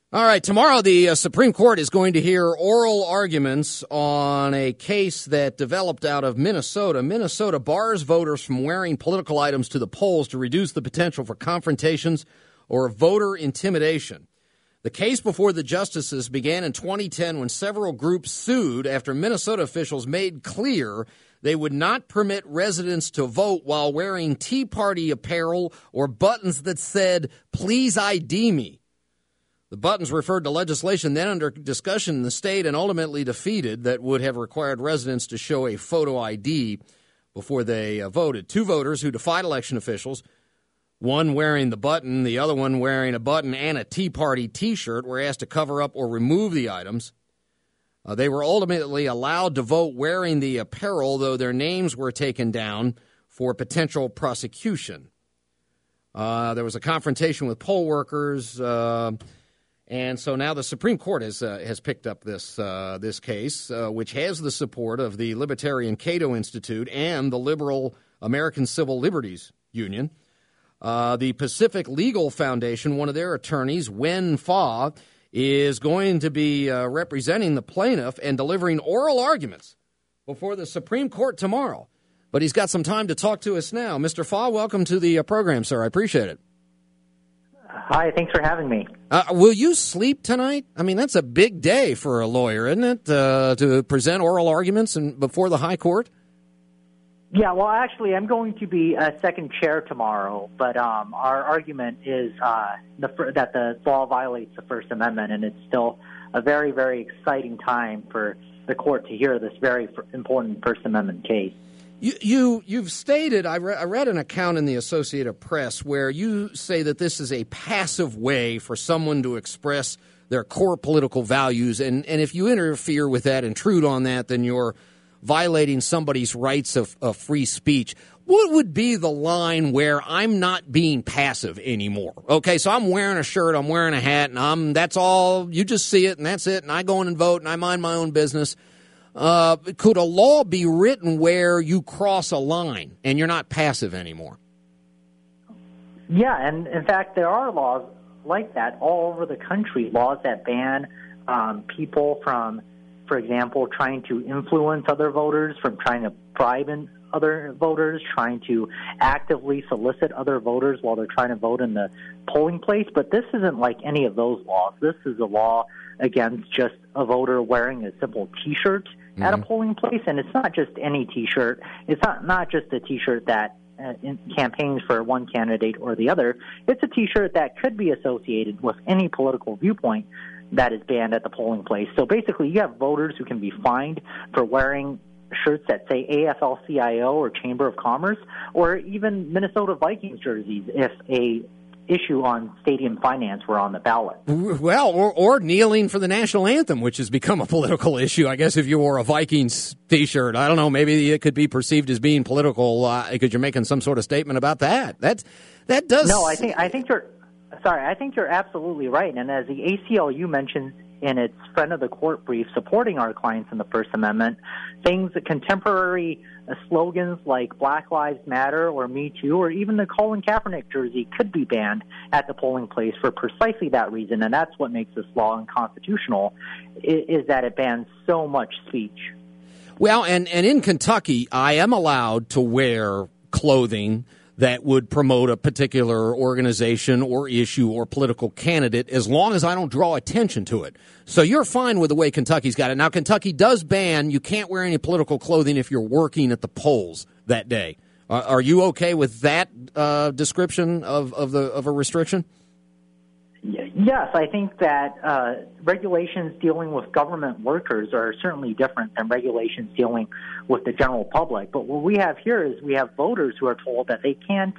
All right, tomorrow the Supreme Court is going to hear oral arguments on a case that developed out of Minnesota. Minnesota bars voters from wearing political items to the polls to reduce the potential for confrontations or voter intimidation. The case before the justices began in 2010 when several groups sued after Minnesota officials made clear they would not permit residents to vote while wearing Tea Party apparel or buttons that said, "Please ID me." The buttons referred to legislation then under discussion in the state and ultimately defeated that would have required residents to show a photo ID before they voted. Two voters who defied election officials, one wearing the button, the other one wearing a button and a Tea Party T-shirt, were asked to cover up or remove the items. They were ultimately allowed to vote wearing the apparel, though their names were taken down for potential prosecution. There was a confrontation with poll workers. And so now the Supreme Court has picked up this case, which has the support of the Libertarian Cato Institute and the Liberal American Civil Liberties Union. The Pacific Legal Foundation, one of their attorneys, Wen Fa, is going to be representing the plaintiff and delivering oral arguments before the Supreme Court tomorrow. But he's got some time to talk to us now. Mr. Fa, welcome to the program, sir. I appreciate it. Hi, thanks for having me. Will you sleep tonight? I mean, that's a big day for a lawyer, isn't it, to present oral arguments before the high court? Yeah, well, actually, I'm going to be a second chair tomorrow, but our argument is that the law violates the First Amendment, and it's still a very, very exciting time for the court to hear this very important First Amendment case. You've stated, I read an account in the Associated Press where you say that this is a passive way for someone to express their core political values, and if you interfere with that, intrude on that, then you're violating somebody's rights of free speech. What would be the line where I'm not being passive anymore? Okay, so I'm wearing a shirt, I'm wearing a hat, and that's all, you just see it, and that's it, and I go in and vote, and I mind my own business. Could a law be written where you cross a line and you're not passive anymore? Yeah, and in fact, there are laws like that all over the country, laws that ban people from, for example, trying to influence other voters, from trying to bribe other voters, trying to actively solicit other voters while they're trying to vote in the polling place. But this isn't like any of those laws. This is a law against just a voter wearing a simple T-shirt at a polling place, and it's not just any T-shirt. It's not just a T-shirt that campaigns for one candidate or the other. It's a T-shirt that could be associated with any political viewpoint that is banned at the polling place. So basically, you have voters who can be fined for wearing shirts that say AFL-CIO or Chamber of Commerce, or even Minnesota Vikings jerseys if a issue on stadium finance were on the ballot. Well, or kneeling for the national anthem, which has become a political issue. I guess if you wore a Vikings T-shirt, I don't know, maybe it could be perceived as being political because you're making some sort of statement about that. That does. No, I think you're absolutely right. And as the ACLU mentions in its friend of the court brief supporting our clients in the First Amendment, contemporary slogans like Black Lives Matter or Me Too or even the Colin Kaepernick jersey could be banned at the polling place for precisely that reason, and that's what makes this law unconstitutional, is that it bans so much speech. Well, and in Kentucky, I am allowed to wear clothing that would promote a particular organization or issue or political candidate as long as I don't draw attention to it. So you're fine with the way Kentucky's got it. Now, Kentucky does ban you can't wear any political clothing if you're working at the polls that day. Are you okay with that description of a restriction? Yes, I think that regulations dealing with government workers are certainly different than regulations dealing with the general public. But what we have here is we have voters who are told that they can't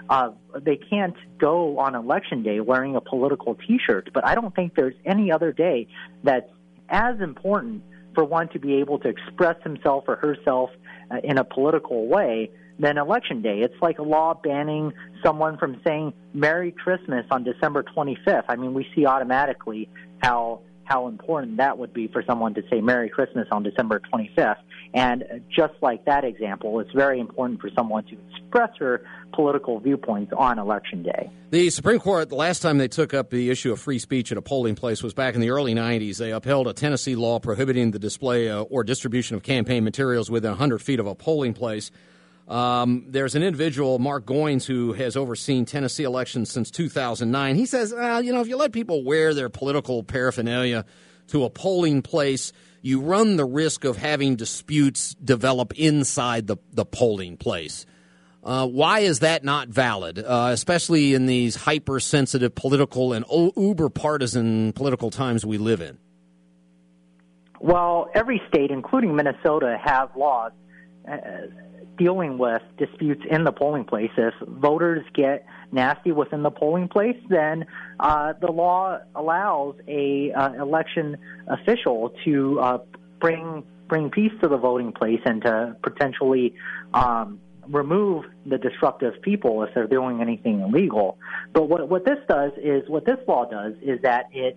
go on election day wearing a political T-shirt. But I don't think there's any other day that's as important for one to be able to express himself or herself in a political way than Election Day. It's like a law banning someone from saying Merry Christmas on December 25th. I mean, we see automatically how how important that would be for someone to say Merry Christmas on December 25th. And just like that example, it's very important for someone to express her political viewpoints on Election Day. The Supreme Court, the last time they took up the issue of free speech at a polling place was back in the early 90s. They upheld a Tennessee law prohibiting the display or distribution of campaign materials within 100 feet of a polling place. There's an individual, Mark Goins, who has overseen Tennessee elections since 2009. He says, if you let people wear their political paraphernalia to a polling place, you run the risk of having disputes develop inside the polling place. Why is that not valid, especially in these hypersensitive political and uber-partisan political times we live in? Well, every state, including Minnesota, have laws dealing with disputes in the polling place. If voters get nasty within the polling place, then the law allows a election official to bring peace to the voting place and to potentially remove the disruptive people if they're doing anything illegal. But what this law does is that it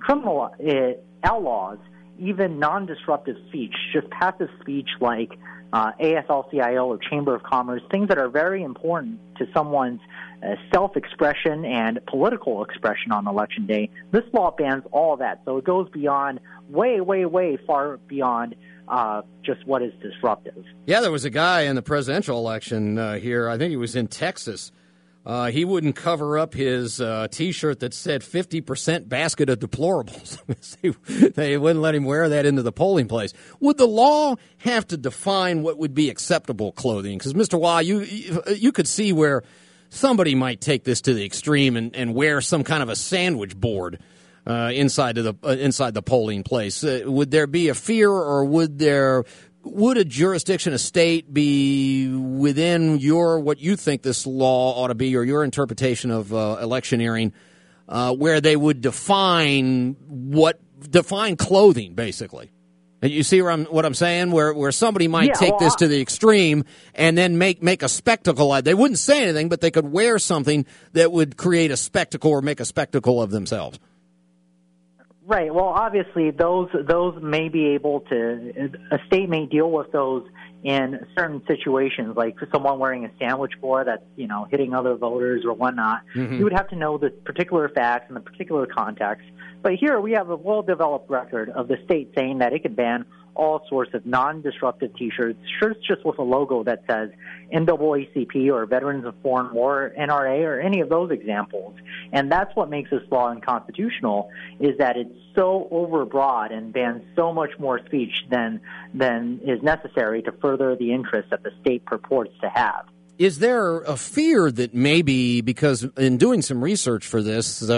outlaws even non-disruptive speech, just passive speech like AFL-CIO or Chamber of Commerce, things that are very important to someone's self-expression and political expression on Election Day. This law bans all of that, so it goes beyond, way far beyond just what is disruptive. Yeah, there was a guy in the presidential election here, I think he was in Texas. He wouldn't cover up his T-shirt that said 50% basket of deplorables. They wouldn't let him wear that into the polling place. Would the law have to define what would be acceptable clothing? Because, Mr. Wah, you could see where somebody might take this to the extreme and wear some kind of a sandwich board inside the polling place. Would there be a fear, or would a jurisdiction, a state, be within what you think this law ought to be, or your interpretation of electioneering, where they would define clothing, basically? You see what I'm saying? Where somebody might take this to the extreme and then make a spectacle. They wouldn't say anything, but they could wear something that would create a spectacle or make a spectacle of themselves. Right. Well, obviously, those may be able to. A state may deal with those in certain situations, like someone wearing a sandwich board that's hitting other voters or whatnot. Mm-hmm. You would have to know the particular facts and the particular context. But here we have a well-developed record of the state saying that it could ban all sorts of non-disruptive T-shirts, shirts just with a logo that says NAACP or Veterans of Foreign War, NRA, or any of those examples. And that's what makes this law unconstitutional, is that it's so overbroad and bans so much more speech than is necessary to further the interests that the state purports to have. Is there a fear that maybe, because in doing some research for this,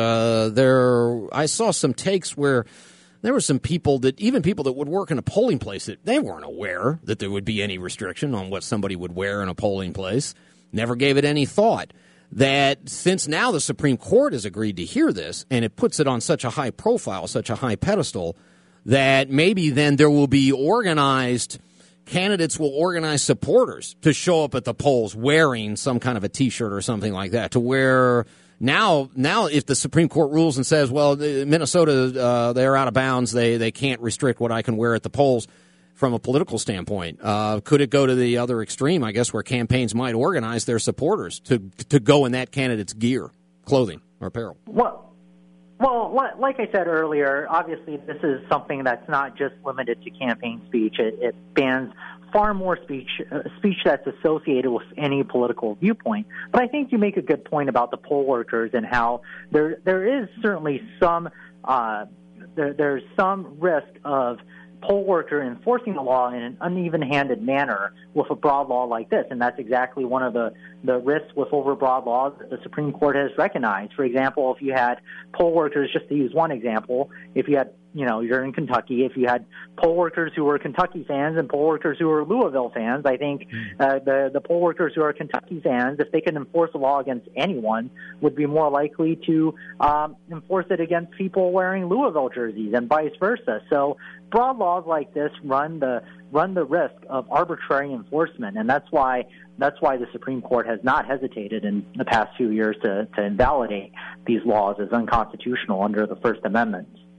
I saw some takes where there were some people that would work in a polling place, that they weren't aware that there would be any restriction on what somebody would wear in a polling place, never gave it any thought. That since now the Supreme Court has agreed to hear this, and it puts it on such a high profile, such a high pedestal, that maybe then there will be candidates will organize supporters to show up at the polls wearing some kind of a T-shirt or something like that, to where now if the Supreme Court rules and says, well, Minnesota, they're out of bounds, they can't restrict what I can wear at the polls from a political standpoint, could it go to the other extreme, I guess, where campaigns might organize their supporters to go in that candidate's gear, clothing, or apparel? Well, like I said earlier, obviously this is something that's not just limited to campaign speech. It bans far more speech that's associated with any political viewpoint. But I think you make a good point about the poll workers and how there is certainly some there's some risk of poll worker enforcing the law in an uneven-handed manner with a broad law like this, and that's exactly one of the risks with overbroad laws that the Supreme Court has recognized. For example, if you had poll workers, just to use one example, if you had, you're in Kentucky, if you had poll workers who were Kentucky fans and poll workers who were Louisville fans, I think the poll workers who are Kentucky fans, if they can enforce a law against anyone, would be more likely to enforce it against people wearing Louisville jerseys and vice versa. So broad laws like this run the risk of arbitrary enforcement, and that's why the Supreme Court has not hesitated in the past few years to invalidate these laws as unconstitutional under the First Amendment.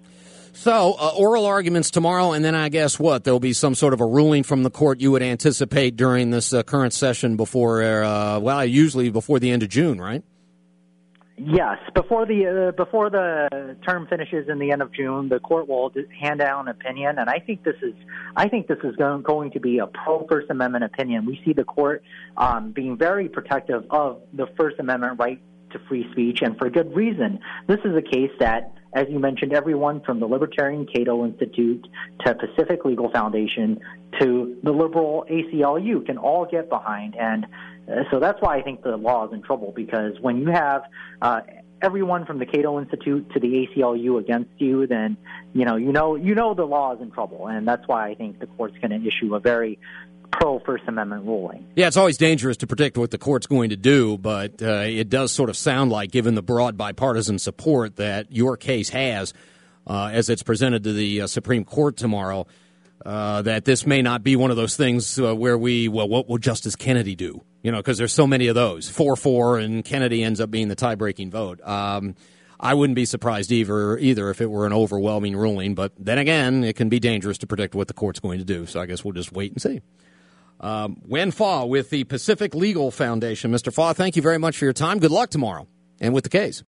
So, oral arguments tomorrow, and then I guess what? There'll be some sort of a ruling from the court you would anticipate during this current session before, usually before the end of June, right? Yes, before the term finishes in the end of June, the court will hand down an opinion, and I think this is going to be a pro First Amendment opinion. We see the court being very protective of the First Amendment right to free speech, and for good reason. This is a case that, as you mentioned, everyone from the Libertarian Cato Institute to Pacific Legal Foundation to the liberal ACLU can all get behind. And so that's why I think the law is in trouble, because when you have everyone from the Cato Institute to the ACLU against you, then you know the law is in trouble. And that's why I think the court's going to issue a very pro-First Amendment ruling. Yeah, it's always dangerous to predict what the court's going to do, but it does sort of sound like, given the broad bipartisan support that your case has as it's presented to the Supreme Court tomorrow, that this may not be one of those things where what will Justice Kennedy do? Because there's so many of those, 4-4, and Kennedy ends up being the tie-breaking vote. I wouldn't be surprised either if it were an overwhelming ruling, but then again, it can be dangerous to predict what the court's going to do, so I guess we'll just wait and see. Wen Fa with the Pacific Legal Foundation. Mr. Fa, thank you very much for your time. Good luck tomorrow and with the case.